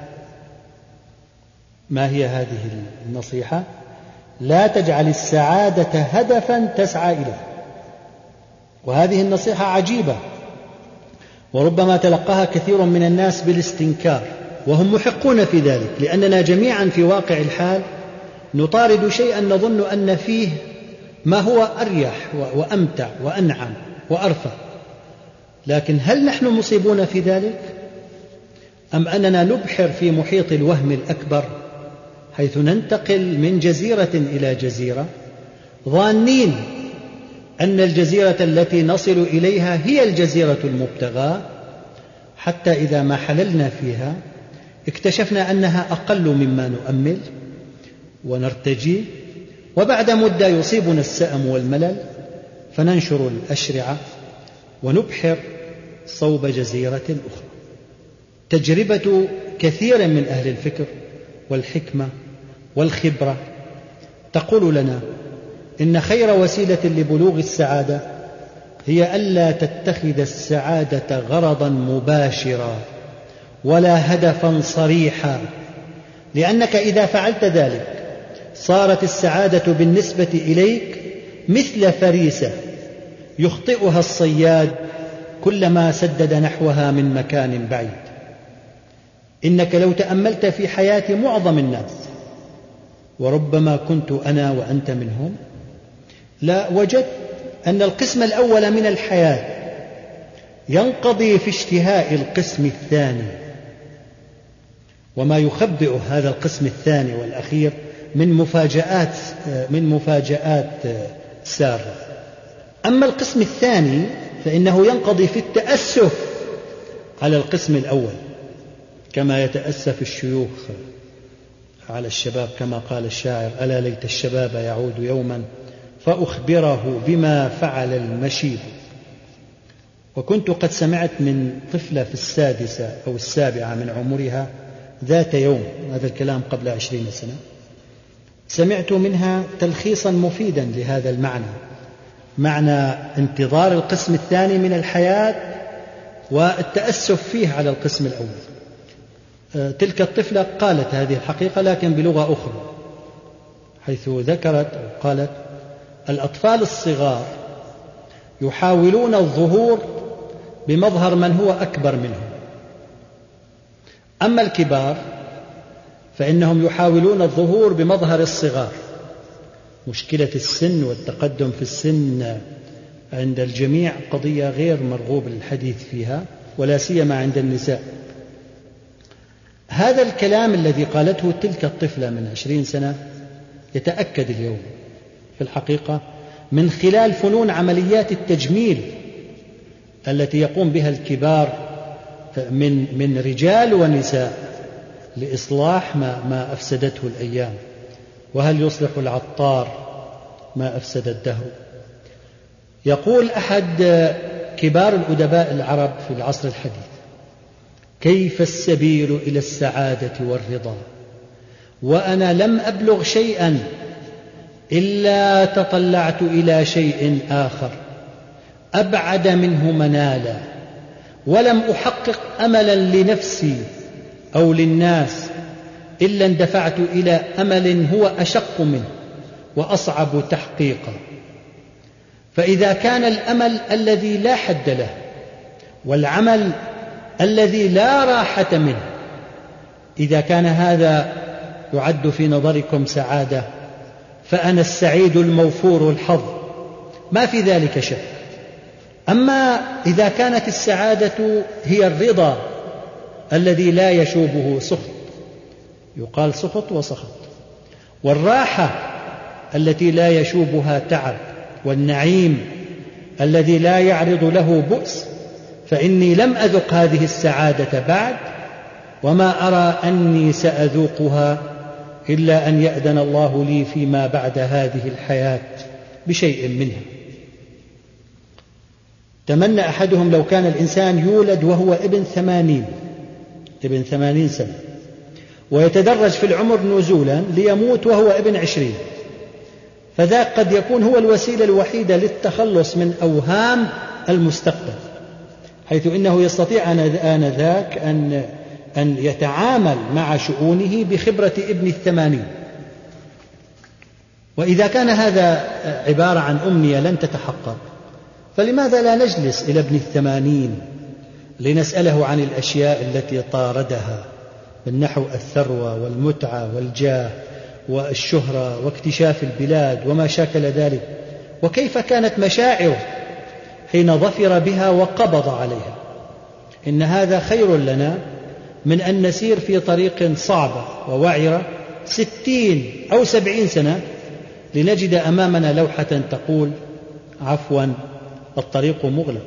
ما هي هذه النصيحة؟ لا تجعل السعادة هدفا تسعى إليه. وهذه النصيحة عجيبة، وربما تلقاها كثير من الناس بالاستنكار، وهم محقون في ذلك، لأننا جميعا في واقع الحال نطارد شيئا نظن أن فيه ما هو أريح وأمتع وأنعم وأرفع. لكن هل نحن مصيبون في ذلك؟ أم أننا نبحر في محيط الوهم الأكبر، حيث ننتقل من جزيرة إلى جزيرة ظانين أن الجزيرة التي نصل إليها هي الجزيرة المبتغاة، حتى إذا ما حللنا فيها اكتشفنا أنها أقل مما نؤمل ونرتجي، وبعد مدة يصيبنا السأم والملل فننشر الأشرعة ونبحر صوب جزيرة أخرى. تجربة كثير من أهل الفكر والحكمة والخبرة تقول لنا إن خير وسيلة لبلوغ السعادة هي ألا تتخذ السعادة غرضا مباشرا ولا هدفا صريحا، لأنك إذا فعلت ذلك صارت السعادة بالنسبة إليك مثل فريسة يخطئها الصياد كلما سدد نحوها من مكان بعيد. إنك لو تأملت في حياة معظم الناس، وربما كنت أنا وأنت منهم، لا وجدت أن القسم الأول من الحياة ينقضي في اشتهاء القسم الثاني، وما يخبئ هذا القسم الثاني والأخير من مفاجآت من مفاجآت سارة. أما القسم الثاني فإنه ينقضي في التأسف على القسم الأول، كما يتأسف الشيوخ على الشباب، كما قال الشاعر: ألا ليت الشباب يعود يوما فأخبره بما فعل المشيب. وكنت قد سمعت من طفلة في السادسة أو السابعة من عمرها ذات يوم، هذا الكلام قبل عشرين سنة، سمعت منها تلخيصا مفيدا لهذا المعنى، معنى انتظار القسم الثاني من الحياة والتأسف فيه على القسم الأول. تلك الطفلة قالت هذه الحقيقة لكن بلغة أخرى، حيث ذكرت أو قالت: الأطفال الصغار يحاولون الظهور بمظهر من هو أكبر منهم، أما الكبار فإنهم يحاولون الظهور بمظهر الصغار. مشكلة السن والتقدم في السن عند الجميع قضية غير مرغوب الحديث فيها، ولا سيما عند النساء. هذا الكلام الذي قالته تلك الطفلة من عشرين سنة يتأكد اليوم في الحقيقة من خلال فنون عمليات التجميل التي يقوم بها الكبار من من رجال ونساء لإصلاح ما ما أفسدته الأيام. وهل يصلح العطار ما أفسد الدهر؟ يقول أحد كبار الأدباء العرب في العصر الحديث: كيف السبيل إلى السعادة والرضا وأنا لم أبلغ شيئا إلا تطلعت إلى شيء آخر أبعد منه منالا، ولم أحقق أملا لنفسي أو للناس إلا اندفعت إلى أمل هو أشق منه وأصعب تحقيقا. فإذا كان الأمل الذي لا حد له والعمل الذي لا راحة منه، إذا كان هذا يعد في نظركم سعادة، فأنا السعيد الموفور الحظ، ما في ذلك شك. أما إذا كانت السعادة هي الرضا الذي لا يشوبه سخط، يقال سخط وسخط، والراحة التي لا يشوبها تعب، والنعيم الذي لا يعرض له بؤس، فإني لم أذق هذه السعادة بعد، وما أرى أني سأذوقها إلا أن يأذن الله لي فيما بعد هذه الحياة بشيء منها. تمنى أحدهم لو كان الإنسان يولد وهو ابن ثمانين ابن ثمانين سنة ويتدرج في العمر نزولا ليموت وهو ابن عشرين، فذاك قد يكون هو الوسيلة الوحيدة للتخلص من أوهام المستقبل. حيث إنه يستطيع آنذاك أن أن يتعامل مع شؤونه بخبرة ابن الثمانين. وإذا كان هذا عبارة عن أمنية لن تتحقق، فلماذا لا نجلس إلى ابن الثمانين لنسأله عن الأشياء التي طاردها من نحو الثروة والمتعة والجاه والشهرة واكتشاف البلاد وما شاكل ذلك، وكيف كانت مشاعره حين ظفر بها وقبض عليها. إن هذا خير لنا من أن نسير في طريق صعبة ووعرة ستين أو سبعين سنة لنجد أمامنا لوحة تقول عفوا الطريق مغلق.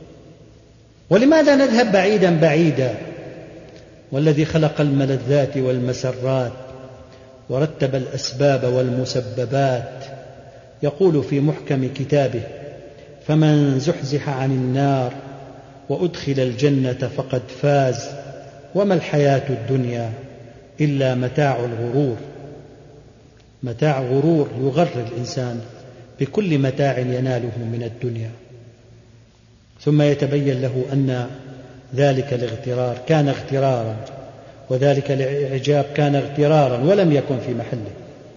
ولماذا نذهب بعيدا بعيدا والذي خلق الملذات والمسرات ورتب الأسباب والمسببات يقول في محكم كتابه: فمن زحزح عن النار وأدخل الجنة فقد فاز وما الحياة الدنيا إلا متاع الغرور. متاع غرور يغر الإنسان بكل متاع يناله من الدنيا، ثم يتبين له أن ذلك الاغترار كان اغترارا، وذلك الإعجاب كان اغترارا ولم يكن في محله.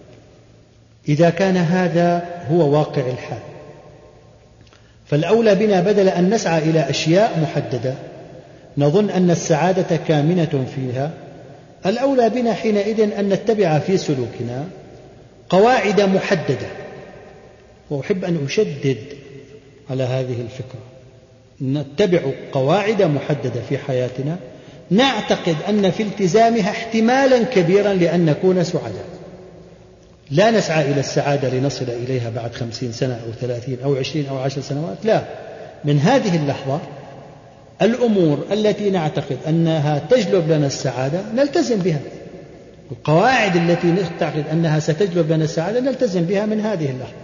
إذا كان هذا هو واقع الحال، فالأولى بنا بدل أن نسعى إلى أشياء محددة نظن أن السعادة كامنة فيها، الأولى بنا حينئذ أن نتبع في سلوكنا قواعد محددة. وأحب أن أشدد على هذه الفكرة، نتبع قواعد محددة في حياتنا نعتقد أن في التزامها احتمالا كبيرا لأن نكون سعداء. لا نسعى إلى السعادة لنصل إليها بعد خمسين سنة أو ثلاثين أو عشرين أو عشر سنوات، لا، من هذه اللحظة الأمور التي نعتقد أنها تجلب لنا السعادة نلتزم بها، القواعد التي نعتقد أنها ستجلب لنا السعادة نلتزم بها من هذه اللحظة،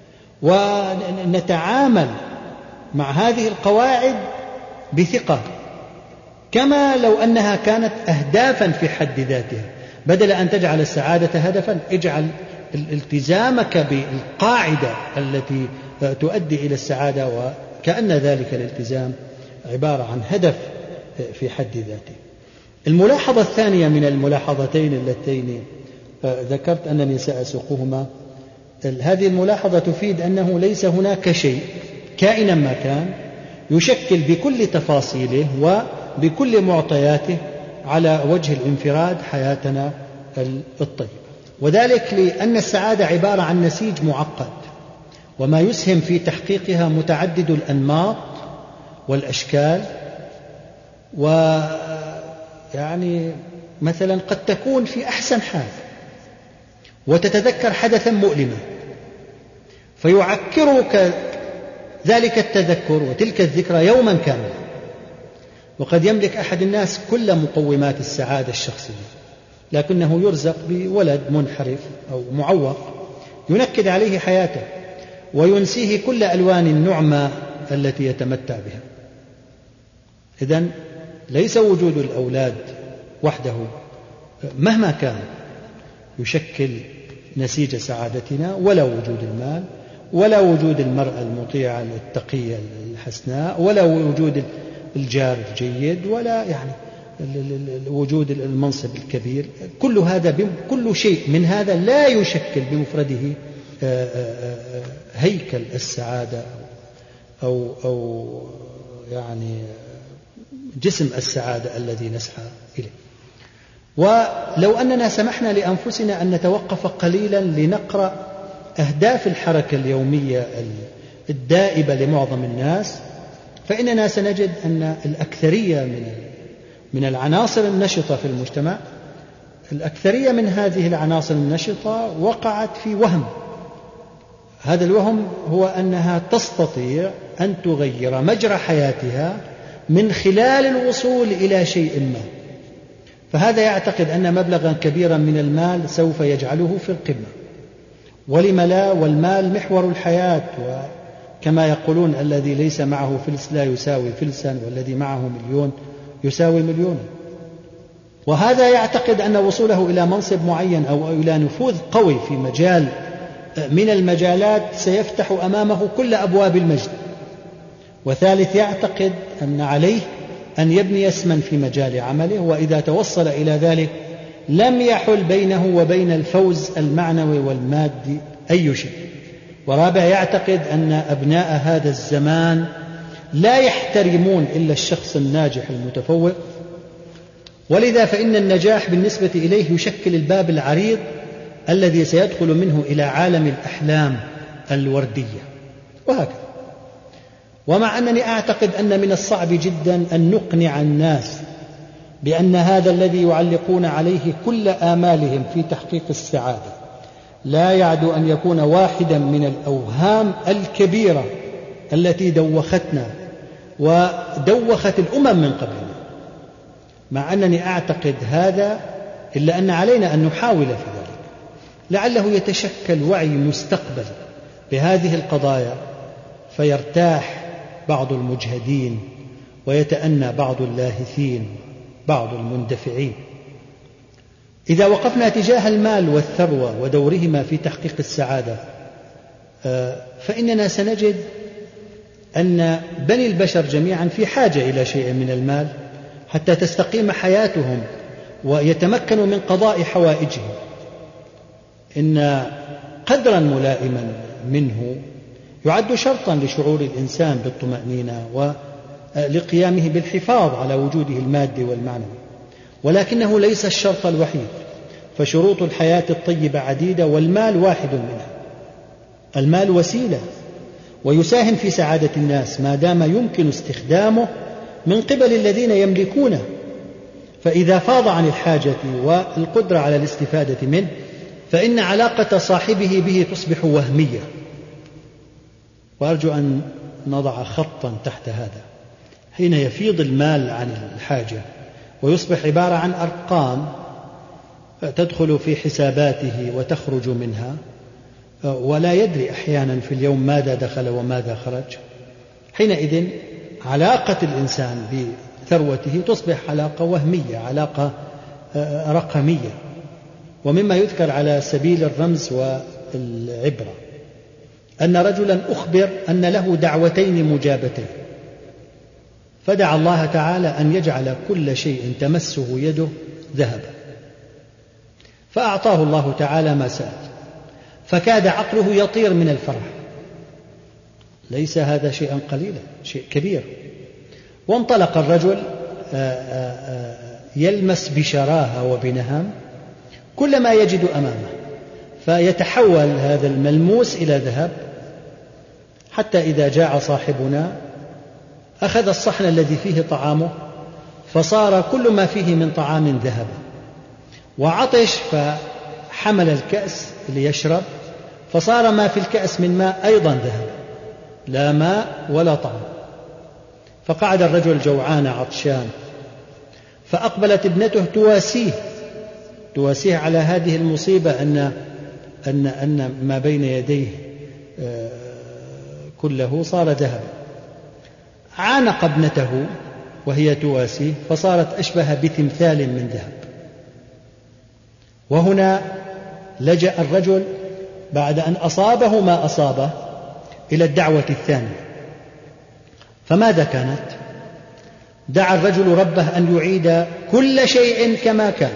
ونتعامل مع هذه القواعد بثقة، كما لو أنها كانت أهدافا في حد ذاتها. بدل أن تجعل السعادة هدفا، اجعل التزامك بالقاعدة التي تؤدي إلى السعادة وكأن ذلك الالتزام عبارة عن هدف في حد ذاته. الملاحظة الثانية من الملاحظتين اللتين ذكرت أنني سأسوقهما، هذه الملاحظة تفيد أنه ليس هناك شيء كائنا ما كان يشكل بكل تفاصيله وبكل معطياته على وجه الانفراد حياتنا الطيبة، وذلك لأن السعادة عبارة عن نسيج معقد، وما يسهم في تحقيقها متعدد الأنماط والأشكال. ويعني مثلا قد تكون في أحسن حال وتتذكر حدثا مؤلما فيعكرك ذلك التذكر وتلك الذكرى يوما كاملا، وقد يملك أحد الناس كل مقومات السعادة الشخصية لكنه يرزق بولد منحرف أو معوق ينكد عليه حياته وينسيه كل ألوان النعمة التي يتمتع بها. إذن ليس وجود الأولاد وحده مهما كان يشكل نسيج سعادتنا، ولا وجود المال، ولا وجود المرأة المطيعة التقية الحسناء، ولا وجود الجار الجيد، ولا يعني وجود المنصب الكبير. كل هذا كل شيء من هذا لا يشكل بمفرده هيكل السعادة أو أو يعني جسم السعادة الذي نسعى إليه. ولو أننا سمحنا لأنفسنا أن نتوقف قليلا لنقرأ أهداف الحركة اليومية الدائبة لمعظم الناس، فإننا سنجد أن الأكثرية من من العناصر النشطة في المجتمع، الأكثرية من هذه العناصر النشطة وقعت في وهم. هذا الوهم هو أنها تستطيع أن تغير مجرى حياتها من خلال الوصول إلى شيء ما، فهذا يعتقد أن مبلغا كبيرا من المال سوف يجعله في القمة، ولم لا، والمال محور الحياة، وكما يقولون الذي ليس معه فلس لا يساوي فلسا، والذي معه مليون يساوي مليون. وهذا يعتقد أن وصوله إلى منصب معين أو إلى نفوذ قوي في مجال من المجالات سيفتح أمامه كل أبواب المجد، وثالث يعتقد أن عليه أن يبني اسما في مجال عمله، وإذا توصل إلى ذلك لم يحل بينه وبين الفوز المعنوي والمادي أي شيء. ورابع يعتقد أن أبناء هذا الزمان لا يحترمون إلا الشخص الناجح المتفوق، ولذا فإن النجاح بالنسبة إليه يشكل الباب العريض الذي سيدخل منه إلى عالم الأحلام الوردية، وهكذا. ومع أنني أعتقد أن من الصعب جدا أن نقنع الناس بأن هذا الذي يعلقون عليه كل آمالهم في تحقيق السعادة لا يعدو أن يكون واحدا من الأوهام الكبيرة التي دوختنا ودوخت الأمم من قبلنا، مع أنني أعتقد هذا، إلا أن علينا أن نحاول في ذلك، لعله يتشكل وعي مستقبل بهذه القضايا فيرتاح بعض المجهدين ويتأنى بعض اللاهثين بعض المندفعين. إذا وقفنا تجاه المال والثروة ودورهما في تحقيق السعادة فإننا سنجد أن بني البشر جميعا في حاجة إلى شيء من المال حتى تستقيم حياتهم ويتمكنوا من قضاء حوائجهم. إن قدرا ملائما منه يعد شرطا لشعور الإنسان بالطمأنينة ولقيامه بالحفاظ على وجوده المادي والمعنوي، ولكنه ليس الشرط الوحيد، فشروط الحياة الطيبة عديدة والمال واحد منها. المال وسيلة ويساهم في سعادة الناس ما دام يمكن استخدامه من قبل الذين يملكونه، فإذا فاض عن الحاجة والقدرة على الاستفادة منه فإن علاقة صاحبه به تصبح وهمية. وأرجو أن نضع خطا تحت هذا. حين يفيض المال عن الحاجة ويصبح عبارة عن أرقام تدخل في حساباته وتخرج منها ولا يدري أحيانا في اليوم ماذا دخل وماذا خرج، حينئذ علاقة الإنسان بثروته تصبح علاقة وهمية، علاقة رقمية. ومما يذكر على سبيل الرمز والعبرة أن رجلا أخبر أن له دعوتين مجابتين، فدعا الله تعالى أن يجعل كل شيء تمسه يده ذهبا، فأعطاه الله تعالى ما سأل، فكاد عقله يطير من الفرح. ليس هذا شيئا قليلا، شيء كبير. وانطلق الرجل يلمس بشراهة وبنهم كل ما يجد أمامه، فيتحول هذا الملموس إلى ذهب، حتى إذا جاع صاحبنا أخذ الصحن الذي فيه طعامه فصار كل ما فيه من طعام ذهبا، وعطش فحمل الكأس ليشرب فصار ما في الكأس من ماء أيضا ذهبا، لا ماء ولا طعام. فقعد الرجل جوعان عطشان، فأقبلت ابنته تواسيه تواسيه على هذه المصيبة أن أن أن ما بين يديه كله صار ذهبا. عانق ابنته وهي تواسيه فصارت أشبه بتمثال من ذهب. وهنا لجأ الرجل بعد أن أصابه ما أصابه إلى الدعوة الثانية. فماذا كانت؟ دعا الرجل ربه أن يعيد كل شيء كما كان،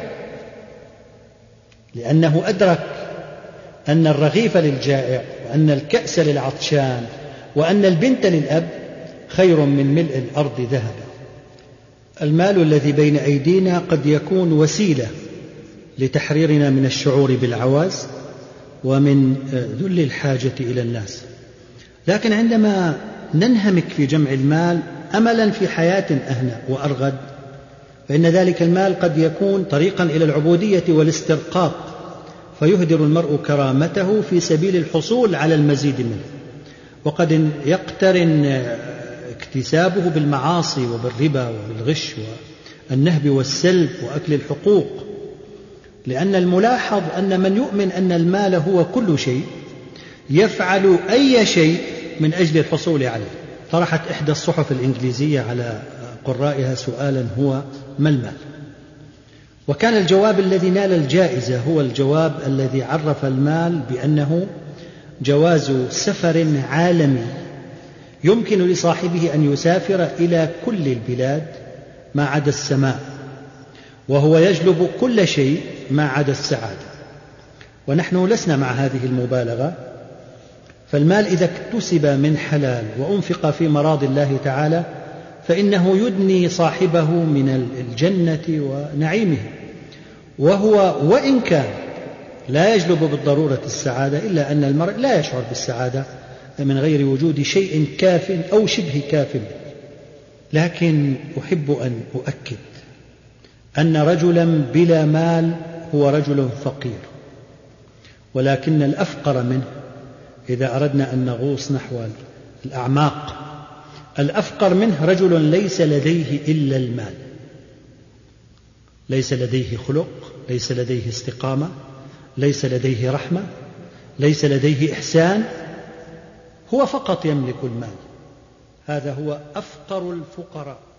لأنه أدرك أن الرغيف للجائع وأن الكأس للعطشان وأن البنت للأب خير من ملء الأرض ذهبا. المال الذي بين أيدينا قد يكون وسيلة لتحريرنا من الشعور بالعواز ومن ذل الحاجة إلى الناس، لكن عندما ننهمك في جمع المال أملا في حياة أهنى وأرغد فإن ذلك المال قد يكون طريقا إلى العبودية والاسترقاق، فيهدر المرء كرامته في سبيل الحصول على المزيد منه، وقد يقترن اكتسابه بالمعاصي وبالربا وبالغش والنهب والسلب وأكل الحقوق. لأن الملاحظ أن من يؤمن أن المال هو كل شيء يفعل أي شيء من أجل الحصول عليه. طرحت إحدى الصحف الإنجليزية على قرائها سؤالا هو ما المال؟ وكان الجواب الذي نال الجائزة هو الجواب الذي عرف المال بأنه جواز سفر عالمي يمكن لصاحبه أن يسافر إلى كل البلاد ما عدا السماء، وهو يجلب كل شيء ما عدا السعادة. ونحن لسنا مع هذه المبالغة، فالمال إذا اكتسب من حلال وأنفق في مراضي الله تعالى فإنه يدني صاحبه من الجنة ونعيمه، وهو وإن كان لا يجلب بالضرورة السعادة، إلا أن المرء لا يشعر بالسعادة من غير وجود شيء كاف أو شبه كاف. لكن أحب أن أؤكد أن رجلا بلا مال هو رجل فقير، ولكن الأفقر منه، إذا أردنا أن نغوص نحو الأعماق، الأفقر منه رجل ليس لديه إلا المال، ليس لديه خلق، ليس لديه استقامة، ليس لديه رحمة، ليس لديه إحسان، هو فقط يملك المال. هذا هو أفقر الفقراء.